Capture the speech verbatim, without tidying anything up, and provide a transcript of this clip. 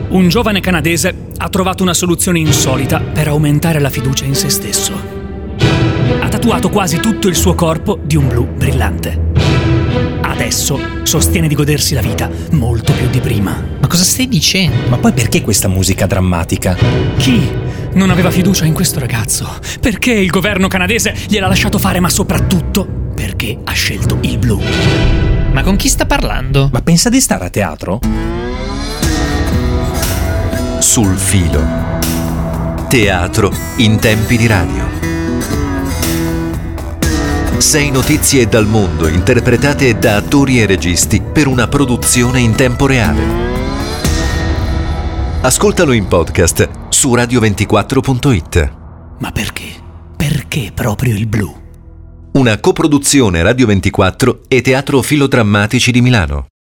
Un giovane canadese ha trovato una soluzione insolita per aumentare la fiducia in se stesso. Ha tatuato quasi tutto il suo corpo di un blu brillante. Adesso sostiene di godersi la vita molto più di prima. Ma cosa stai dicendo? Ma poi perché questa musica drammatica? Chi non aveva fiducia in questo ragazzo? Perché il governo canadese gliel'ha lasciato fare, ma soprattutto perché ha scelto il blu? Ma con chi sta parlando? Ma pensa di stare a teatro? Sul filo. Teatro in tempi di radio. Sei notizie dal mondo interpretate da attori e registi per una produzione in tempo reale. Ascoltalo in podcast su radio ventiquattro punto it. Ma perché? Perché proprio il blu? Una coproduzione Radio ventiquattro e Teatro Filodrammatici di Milano.